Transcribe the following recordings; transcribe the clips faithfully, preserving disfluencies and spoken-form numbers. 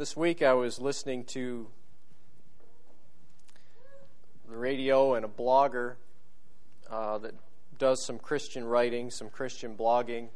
this week I was listening to the radio, and a blogger uh, that does some Christian writing, some Christian blogging,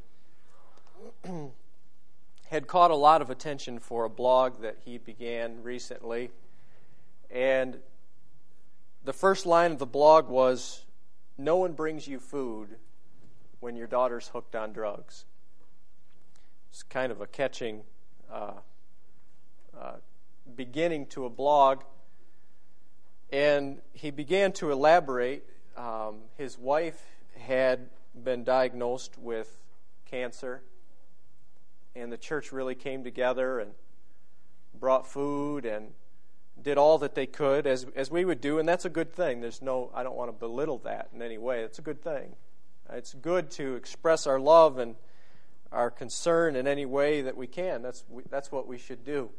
had caught a lot of attention for a blog that he began recently. And the first line of the blog was, "No one brings you food when your daughter's hooked on drugs." It's kind of a catching uh, uh, beginning to a blog. And he began to elaborate. Um, his wife had been diagnosed with cancer, and the church really came together and brought food and did all that they could, as as we would do, and that's a good thing. There's no, I don't want to belittle that in any way. It's a good thing. It's good to express our love and our concern in any way that we can. That's that's what we should do.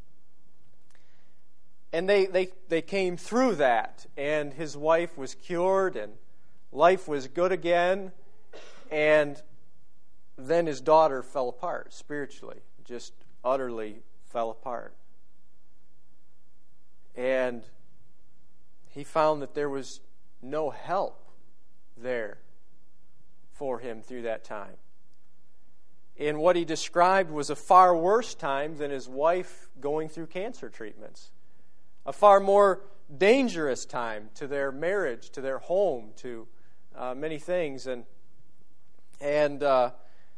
And they, they, they came through that, and his wife was cured, and life was good again, and then his daughter fell apart spiritually, just utterly fell apart. And he found that there was no help there for him through that time. And what he described was a far worse time than his wife going through cancer treatments. A far more dangerous time to their marriage, to their home, to uh, many things. And, and uh,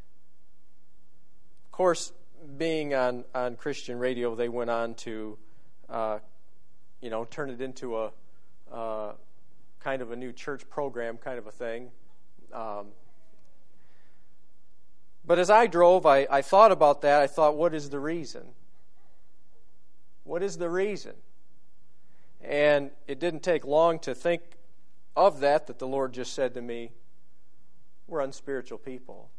of course, being on, on Christian radio, they went on to, uh, you know, turn it into a uh, kind of a new church program kind of a thing. Um, but as I drove, I, I thought about that. I thought, what is the reason? What is the reason? And it didn't take long to think of that, that the Lord just said to me, we're unspiritual people.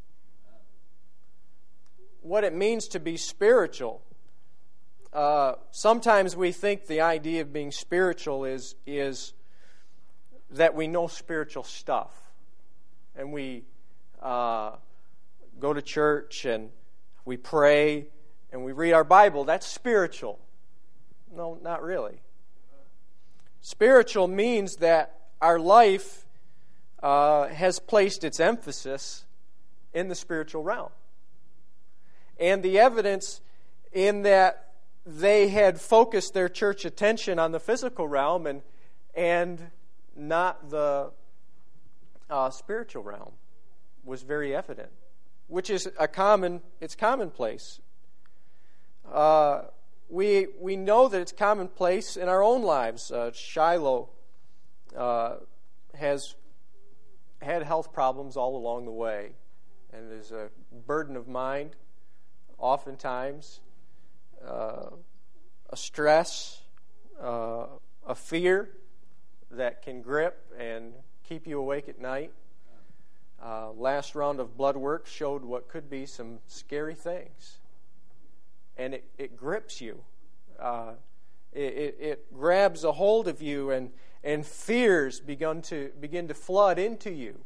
What it means to be spiritual. Uh, sometimes we think the idea of being spiritual is, is that we know spiritual stuff. And we uh, go to church and we pray and we read our Bible. That's spiritual. No, not really. Spiritual means that our life uh, has placed its emphasis in the spiritual realm. And the evidence in that they had focused their church attention on the physical realm and and not the uh, spiritual realm was very evident, which is a common, it's commonplace. Uh We we know that it's commonplace in our own lives. Uh, Shiloh uh, has had health problems all along the way, and there's a burden of mind, oftentimes, uh, a stress, uh, a fear that can grip and keep you awake at night. Uh, last round of blood work showed what could be some scary things. And it, it grips you. Uh, it, it, it grabs a hold of you, and, and fears begin to begin to flood into you.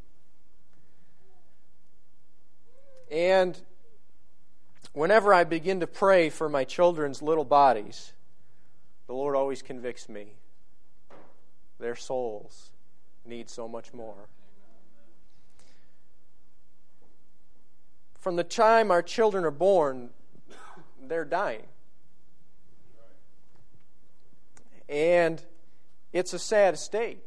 And whenever I begin to pray for my children's little bodies, the Lord always convicts me. Their souls need so much more. From the time our children are born, they're dying. And it's a sad state.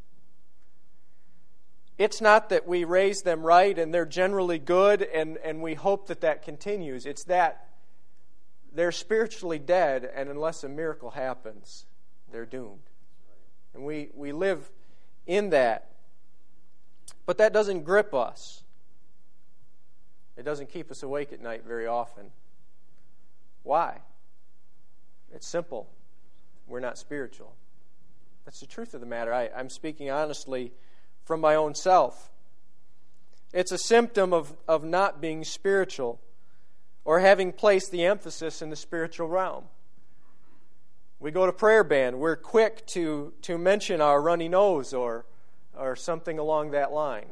It's not that we raise them right and they're generally good and, and we hope that that continues. It's that they're spiritually dead, and unless a miracle happens, they're doomed. And we, we live in that. But that doesn't grip us. It doesn't keep us awake at night very often. Why? It's simple. We're not spiritual. That's the truth of the matter. I, I'm speaking honestly from my own self. It's a symptom of, of not being spiritual or having placed the emphasis in the spiritual realm. We go to prayer band. We're quick to, to mention our runny nose or, or something along that line.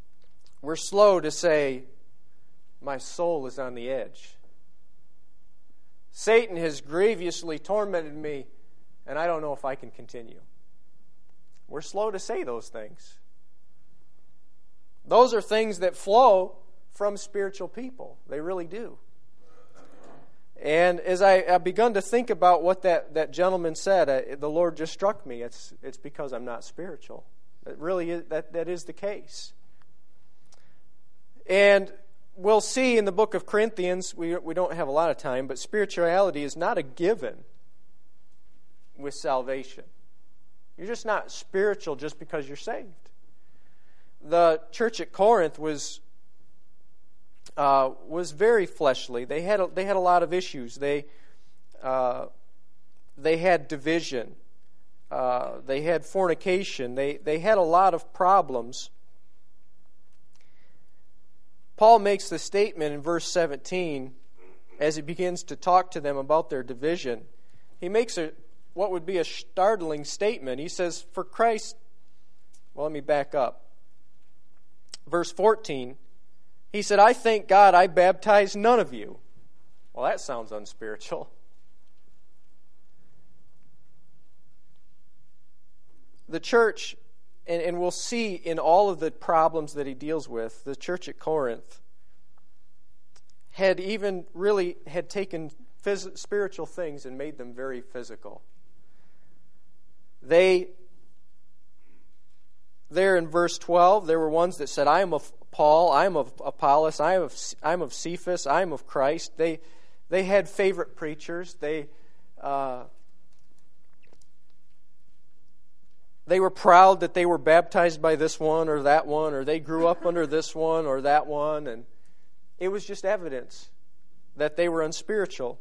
We're slow to say, my soul is on the edge. Satan has grievously tormented me, and I don't know if I can continue. We're slow to say those things. Those are things that flow from spiritual people. They really do. And as I, I've begun to think about what that, that gentleman said, I, the Lord just struck me. It's it's because I'm not spiritual. It really is, that, that is the case. And we'll see in the book of Corinthians, we, we don't have a lot of time, but spirituality is not a given with salvation. You're just not spiritual just because you're saved. The church at Corinth was uh, was very fleshly. They had a, they had a lot of issues. They uh, they had division. Uh, they had fornication. They they had a lot of problems. Paul makes the statement in verse seventeen as he begins to talk to them about their division. He makes a what would be a startling statement. He says, "For Christ," well, let me back up. Verse fourteen, he said, "I thank God I baptized none of you." Well, that sounds unspiritual. The church, and, and we'll see in all of the problems that he deals with, the church at Corinth had even really had taken phys- spiritual things and made them very physical. They, there in verse twelve, there were ones that said, "I am of Paul, I am of Apollos, I am of I am of Cephas, I am of Christ." They they had favorite preachers. They uh, they were proud that they were baptized by this one or that one, or they grew up under this one or that one, and it was just evidence that they were unspiritual.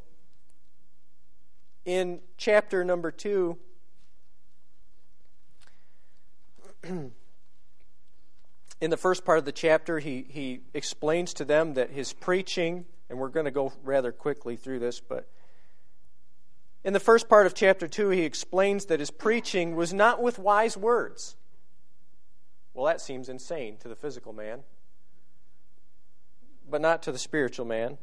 In chapter number two, in the first part of the chapter, he, he explains to them that his preaching, and we're going to go rather quickly through this, but in the first part of chapter two, he explains that his preaching was not with wise words. Well, that seems insane to the physical man, but not to the spiritual man.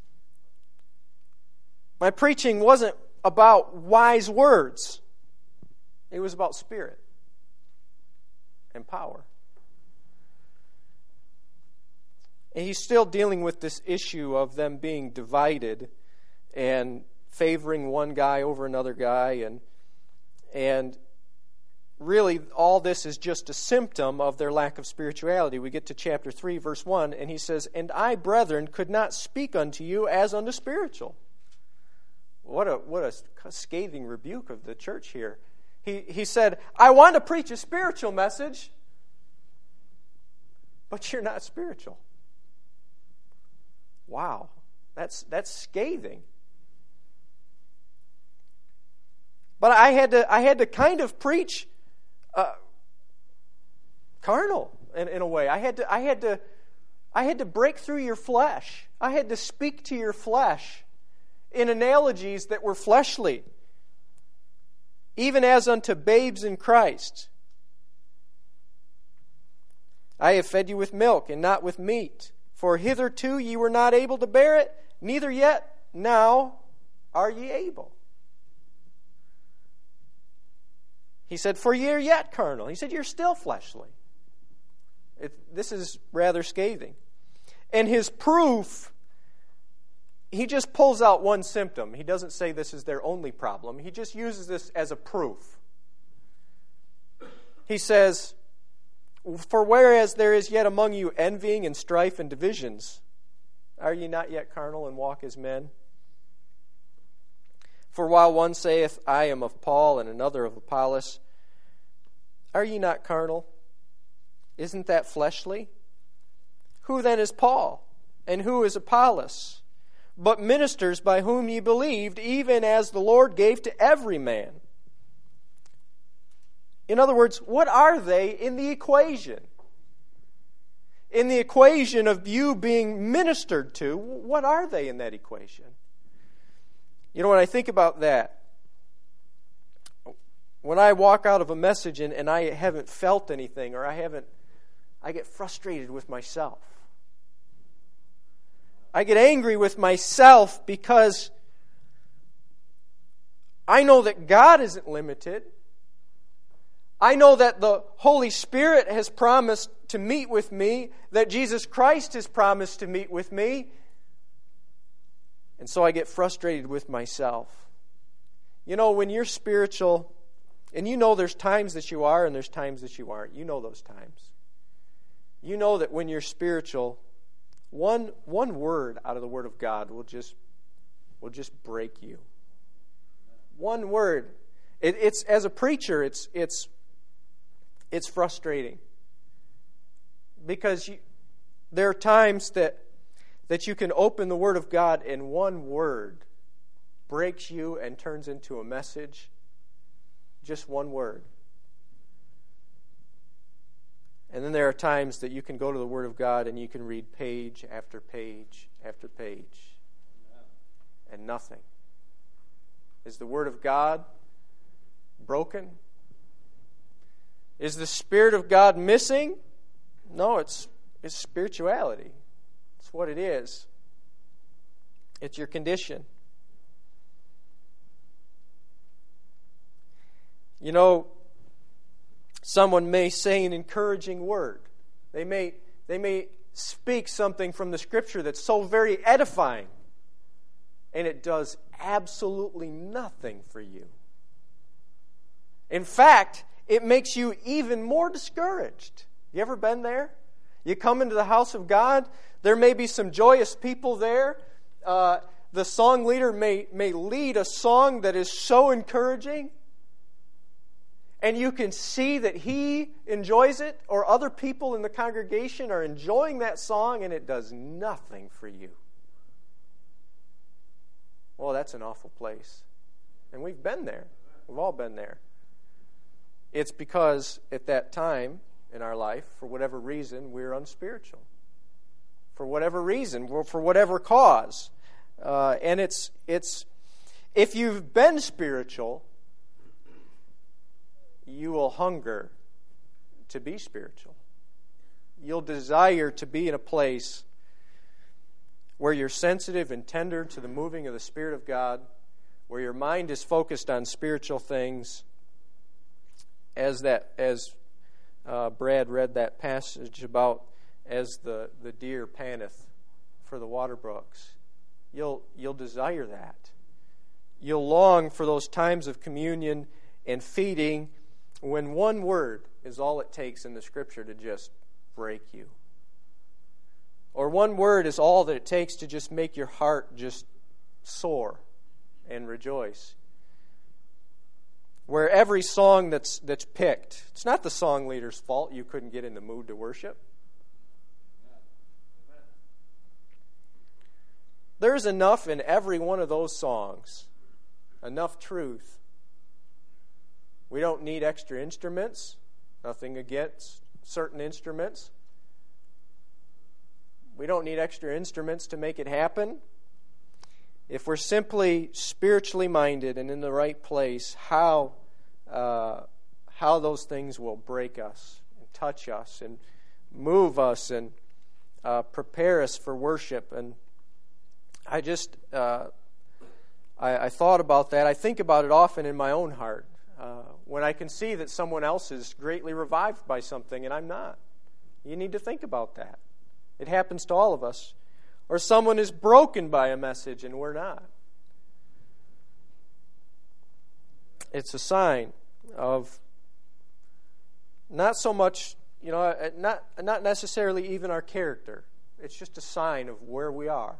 My preaching wasn't about wise words. It was about spirit and power. And he's still dealing with this issue of them being divided and favoring one guy over another guy, and and really all this is just a symptom of their lack of spirituality. We get to chapter three, verse one, and he says, "And I, brethren, could not speak unto you as unto spiritual." What a what a scathing rebuke of the church here. He he said, "I want to preach a spiritual message, but you're not spiritual." Wow, that's that's scathing. But I had to I had to kind of preach uh, carnal in, in a way. I had to I had to I had to break through your flesh. I had to speak to your flesh in analogies that were fleshly, even as unto babes in Christ. "I have fed you with milk and not with meat. For hitherto ye were not able to bear it, neither yet now are ye able." He said, "For ye are yet carnal." He said, "You're still fleshly." It, this is rather scathing. And his proof, he just pulls out one symptom. He doesn't say this is their only problem. He just uses this as a proof. He says, "For whereas there is yet among you envying and strife and divisions, are ye not yet carnal and walk as men? For while one saith, I am of Paul, and another of Apollos, are ye not carnal? Isn't that fleshly? Who then is Paul, and who is Apollos? But ministers by whom ye believed, even as the Lord gave to every man." In other words, what are they in the equation? In the equation of you being ministered to, what are they in that equation? You know, when I think about that, when I walk out of a message and, and I haven't felt anything, or I haven't, I get frustrated with myself. I get angry with myself because I know that God isn't limited. I know that the Holy Spirit has promised to meet with me, that Jesus Christ has promised to meet with me. And so I get frustrated with myself. You know, when you're spiritual, and you know there's times that you are and there's times that you aren't. You know those times. You know that when you're spiritual, one one word out of the Word of God will just will just break you. One word. It, it's as a preacher, it's it's it's frustrating because you, there are times that that you can open the Word of God and one word breaks you and turns into a message. Just one word. And then there are times that you can go to the Word of God and you can read page after page after page. And nothing. Is the Word of God broken? Is the Spirit of God missing? No, it's it's spirituality. It's what it is. It's your condition. You know, someone may say an encouraging word. They may, they may speak something from the Scripture that's so very edifying, and it does absolutely nothing for you. In fact, it makes you even more discouraged. You ever been there? You come into the house of God, there may be some joyous people there. Uh, the song leader may, may lead a song that is so encouraging, and you can see that he enjoys it, or other people in the congregation are enjoying that song, and it does nothing for you. Well, that's an awful place. And we've been there. We've all been there. It's because at that time in our life, for whatever reason, we're unspiritual. For whatever reason, for whatever cause. Uh, and it's it's if you've been spiritual, you will hunger to be spiritual. You'll desire to be in a place where you're sensitive and tender to the moving of the Spirit of God, where your mind is focused on spiritual things. As that, as uh, Brad read that passage about, as the, the deer panteth for the water brooks, you'll you'll desire that. You'll long for those times of communion and feeding, when one word is all it takes in the Scripture to just break you. Or one word is all that it takes to just make your heart just soar and rejoice. Where every song that's that's picked, it's not the song leader's fault you couldn't get in the mood to worship. There's enough in every one of those songs, enough truth. We don't need extra instruments. Nothing against certain instruments. We don't need extra instruments to make it happen. If we're simply spiritually minded and in the right place, how uh, how those things will break us and touch us and move us and uh, prepare us for worship. And I just uh, I, I thought about that. I think about it often in my own heart. Uh, when I can see that someone else is greatly revived by something and I'm not. You need to think about that. It happens to all of us. Or someone is broken by a message and we're not. It's a sign of not so much, you know, not not necessarily even our character. It's just a sign of where we are.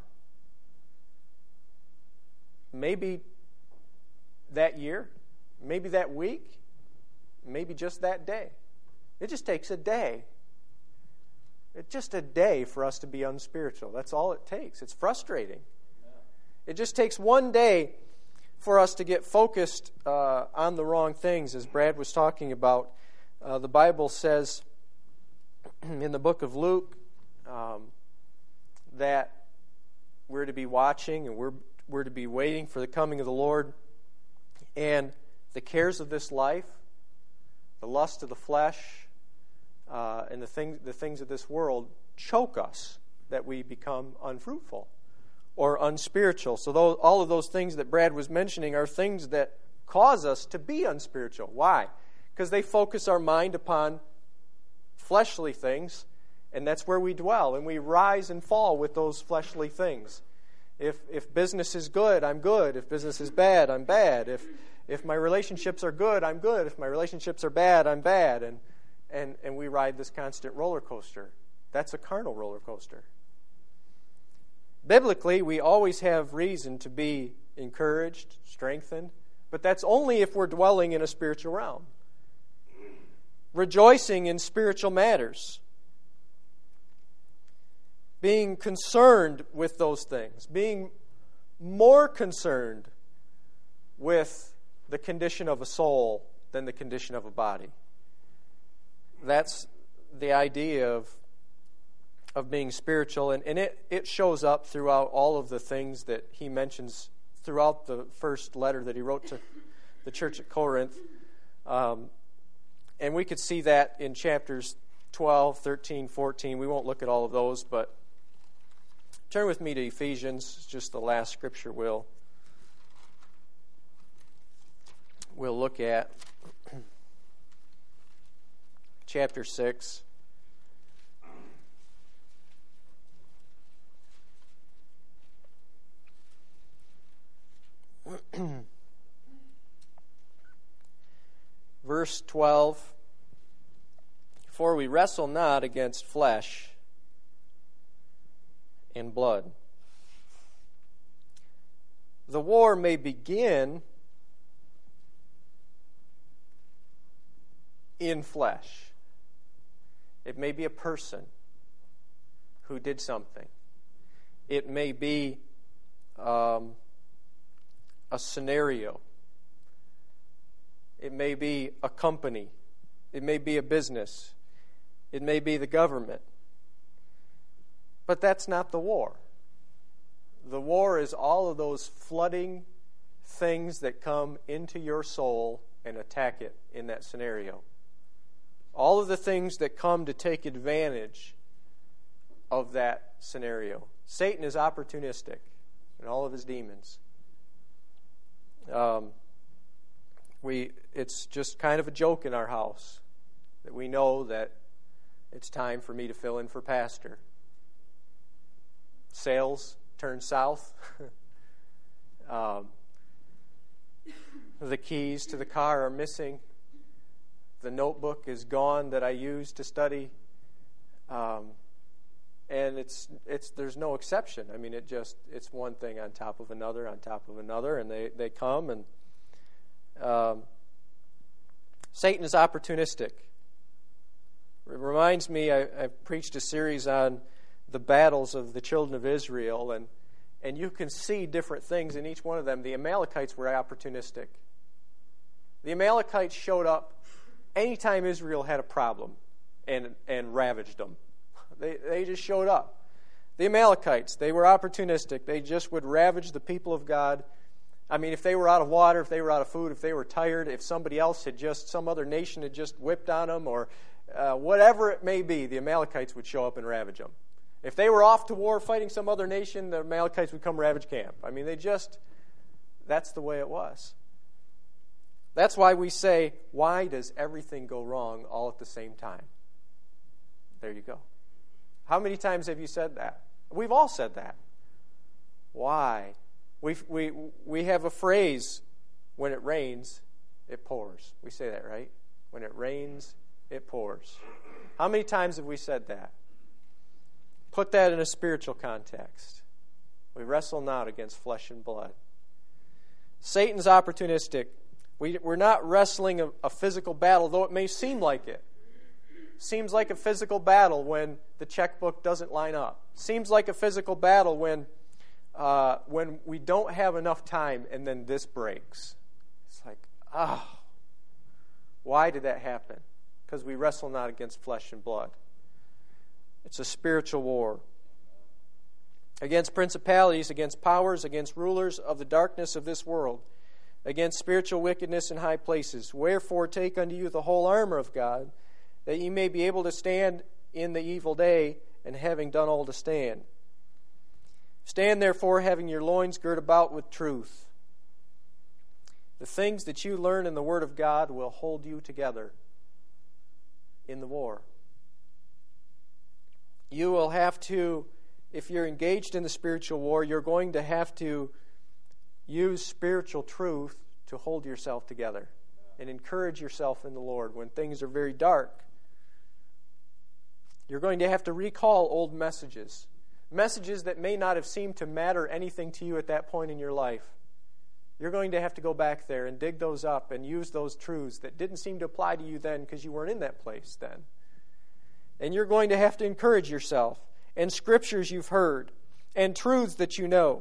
Maybe that year, maybe that week, maybe just that day. It just takes a day. It's just a day for us to be unspiritual. That's all it takes. It's frustrating. It just takes one day for us to get focused uh, on the wrong things, as Brad was talking about. Uh, the Bible says in the book of Luke um, that we're to be watching and we're we're to be waiting for the coming of the Lord. And the cares of this life, the lust of the flesh, Uh, and the things the things of this world choke us, that we become unfruitful or unspiritual. So those, all of those things that Brad was mentioning are things that cause us to be unspiritual. Why? Because they focus our mind upon fleshly things, and that's where we dwell, and we rise and fall with those fleshly things. If if business is good, I'm good. If business is bad, I'm bad. If if my relationships are good, I'm good. If my relationships are bad, I'm bad. And and and we ride this constant roller coaster. That's a carnal roller coaster. Biblically, we always have reason to be encouraged, strengthened, but that's only if we're dwelling in a spiritual realm. Rejoicing in spiritual matters. Being concerned with those things. Being more concerned with the condition of a soul than the condition of a body. That's the idea of of being spiritual, and, and it, it shows up throughout all of the things that he mentions throughout the first letter that he wrote to the church at Corinth. Um, and we could see that in chapters twelve, thirteen, fourteen. We won't look at all of those, but turn with me to Ephesians. It's just the last scripture we'll, we'll look at. Chapter six. Verse twelve, for we wrestle not against flesh and blood. The war may begin in flesh. It may be a person who did something. It may be um, a scenario. It may be a company. It may be a business. It may be the government. But that's not the war. The war is all of those flooding things that come into your soul and attack it in that scenario. All of the things that come to take advantage of that scenario. Satan is opportunistic and all of his demons. Um, we it's just kind of a joke in our house that we know that it's time for me to fill in for pastor. Sales turn south. um, the keys to the car are missing. The notebook is gone that I used to study. Um, and it's it's there's no exception. I mean, it just it's one thing on top of another on top of another, and they, they come and um, Satan is opportunistic. It reminds me, I, I preached a series on the battles of the children of Israel, and and you can see different things in each one of them. The Amalekites were opportunistic. The Amalekites showed up anytime Israel had a problem and and ravaged them. They they just showed up. The Amalekites, they were opportunistic. They just would ravage the people of God. I mean, if they were out of water, if they were out of food, if they were tired, if somebody else had just, some other nation had just whipped on them, or uh, whatever it may be, the Amalekites would show up and ravage them. If they were off to war fighting some other nation, the Amalekites would come ravage camp. I mean, they just, that's the way it was. That's why we say, why does everything go wrong all at the same time? There you go. How many times have you said that? We've all said that. Why? We we we have a phrase, when it rains, it pours. We say that, right? When it rains, it pours. How many times have we said that? Put that in a spiritual context. We wrestle not against flesh and blood. Satan's opportunistic. We, we're not wrestling a, a physical battle, though it may seem like it. Seems like a physical battle when the checkbook doesn't line up. Seems like a physical battle when uh, when we don't have enough time and then this breaks. It's like, ah, oh, why did that happen? Because we wrestle not against flesh and blood. It's a spiritual war. Against principalities, against powers, against rulers of the darkness of this world, against spiritual wickedness in high places. Wherefore take unto you the whole armor of God, that ye may be able to stand in the evil day, and having done all to stand. Stand therefore, having your loins girt about with truth, The things that you learn in the Word of God will hold you together in the war. You will have to, if you're engaged in the spiritual war, you're going to have to use spiritual truth to hold yourself together and encourage yourself in the Lord when things are very dark. You're going to have to recall old messages, messages that may not have seemed to matter anything to you at that point in your life. You're going to have to go back there and dig those up and use those truths that didn't seem to apply to you then because you weren't in that place then. And you're going to have to encourage yourself and scriptures you've heard and truths that you know.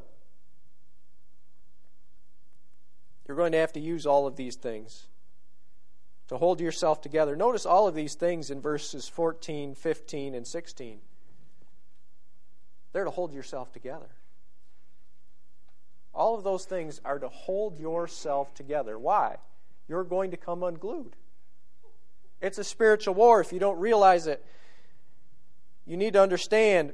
You're going to have to use all of these things to hold yourself together. Notice all of these things in verses fourteen, fifteen, and sixteen. They're to hold yourself together. All of those things are to hold yourself together. Why? You're going to come unglued. It's a spiritual war. If you don't realize it, you need to understand.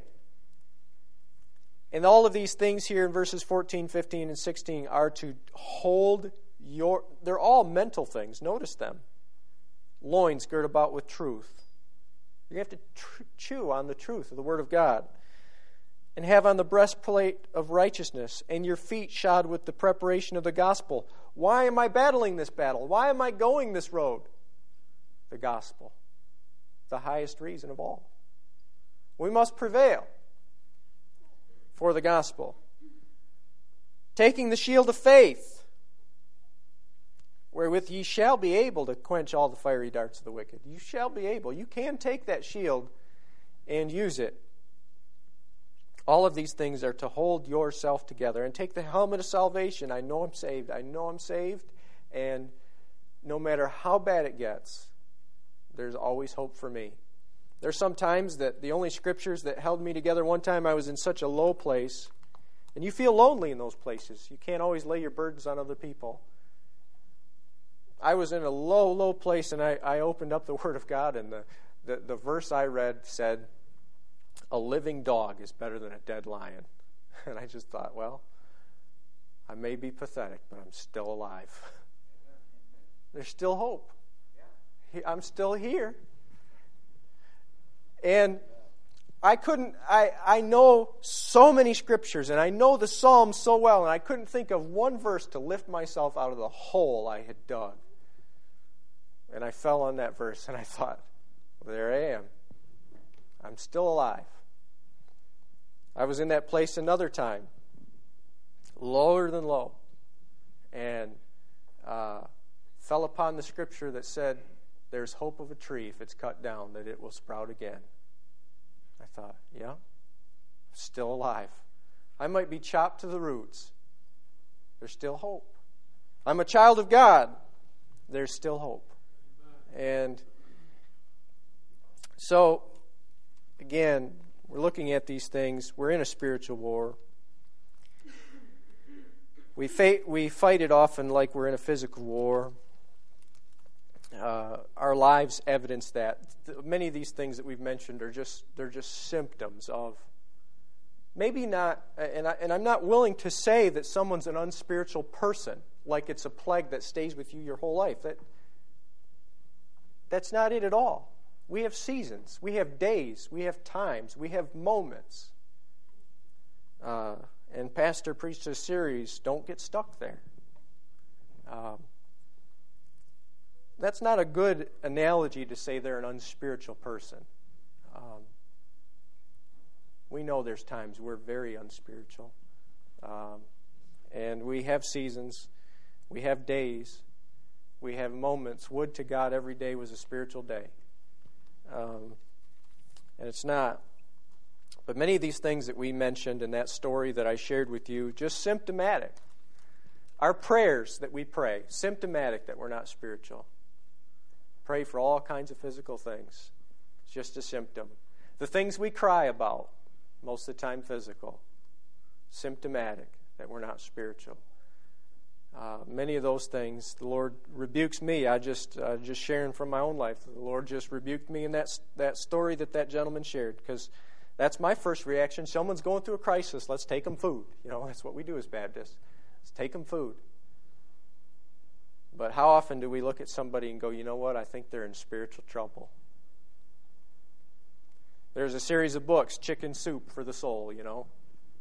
And all of these things here in verses fourteen, fifteen, and sixteen are to hold your... They're all mental things. Notice them. Loins girt about with truth. You have to tr- chew on the truth of the Word of God. And have on the breastplate of righteousness, and your feet shod with the preparation of the gospel. Why am I battling this battle? Why am I going this road? The gospel. The highest reason of all. We must prevail for the gospel. Taking the shield of faith, wherewith ye shall be able to quench all the fiery darts of the wicked. You shall be able. You can take that shield and use it. All of these things are to hold yourself together. And take the helmet of salvation. I know I'm saved. I know I'm saved. And no matter how bad it gets, there's always hope for me. There's some times that the only scriptures that held me together, one time I was in such a low place, and you feel lonely in those places. You can't always lay your burdens on other people. I was in a low, low place, and I, I opened up the Word of God, and the, the, the verse I read said, a living dog is better than a dead lion. And I just thought, well, I may be pathetic, but I'm still alive. There's still hope. I'm still here. And I couldn't, I, I know so many scriptures, and I know the Psalms so well, and I couldn't think of one verse to lift myself out of the hole I had dug. And I fell on that verse, and I thought, well, there I am. I'm still alive. I was in that place another time, lower than low, and uh, fell upon the scripture that said, there's hope of a tree if it's cut down, that it will sprout again. I thought, yeah, still alive. I might be chopped to the roots. There's still hope. I'm a child of God. There's still hope. And so, again, we're looking at these things. We're in a spiritual war. We fight, we fight it often like we're in a physical war. Uh, our lives evidence that. Many of these things that we've mentioned are just they're just symptoms of maybe not, and, I, and I'm not willing to say that someone's an unspiritual person, like it's a plague that stays with you your whole life. That That's not it at all. We have seasons, we have days, we have times, we have moments. Uh, and Pastor preached a series, Don't Get Stuck There. Um, That's not a good analogy to say they're an unspiritual person. Um, we know there's times we're very unspiritual. Um, and we have seasons. We have days. We have moments. Would to God every day was a spiritual day. Um, and it's not. But many of these things that we mentioned in that story that I shared with you, just symptomatic. Our prayers that we pray, symptomatic that we're not spiritual. Pray for all kinds of physical things. It's just a symptom. The things we cry about, most of the time physical, symptomatic that we're not spiritual. Uh, many of those things, the Lord rebukes me. I just uh, just sharing from my own life. The Lord just rebuked me in that that story that that gentleman shared, because that's my first reaction. Someone's going through a crisis. Let's take them food. You know, that's what we do as Baptists. Let's take them food. But how often do we look at somebody and go, you know what, I think they're in spiritual trouble? There's a series of books, Chicken Soup for the Soul, you know.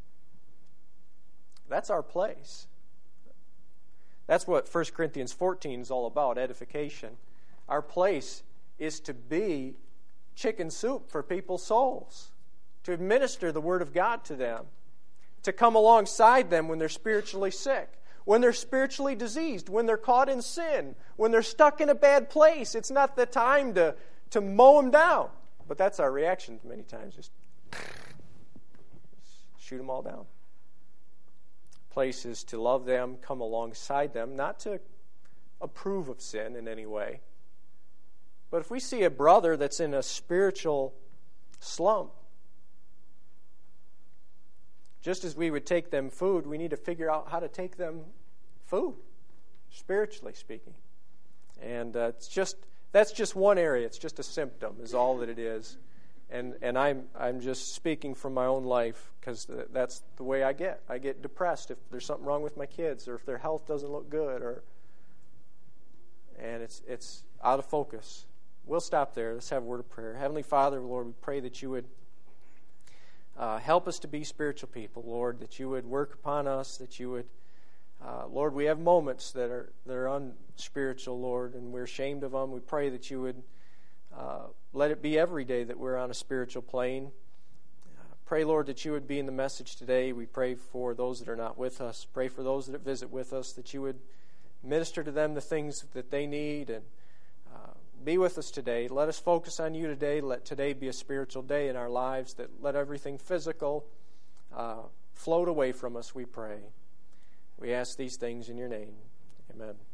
That's our place. That's what First Corinthians fourteen is all about, edification. Our place is to be chicken soup for people's souls, to administer the Word of God to them, to come alongside them when they're spiritually sick, when they're spiritually diseased, when they're caught in sin, when they're stuck in a bad place. It's not the time to, to mow them down. But that's our reaction many times, just shoot them all down. Place is to love them, come alongside them, not to approve of sin in any way. But if we see a brother that's in a spiritual slump, just as we would take them food, we need to figure out how to take them food, spiritually speaking. And uh, it's just that's just one area. It's just a symptom, is all that it is. And and I'm I'm just speaking from my own life, because that's the way I get. I get depressed if there's something wrong with my kids, or if their health doesn't look good, or and it's it's out of focus. We'll stop there. Let's have a word of prayer. Heavenly Father, Lord, we pray that you would uh, help us to be spiritual people, Lord, that you would work upon us, that you would, uh, Lord, we have moments that are that are unspiritual, Lord, and we're ashamed of them. We pray that you would uh, let it be every day that we're on a spiritual plane. Uh, pray, Lord, that you would be in the message today. We pray for those that are not with us. Pray for those that visit with us, that you would minister to them the things that they need, and uh, be with us today. Let us focus on you today. Let today be a spiritual day in our lives, that let everything physical uh, float away from us, we pray. We ask these things in your name. Amen.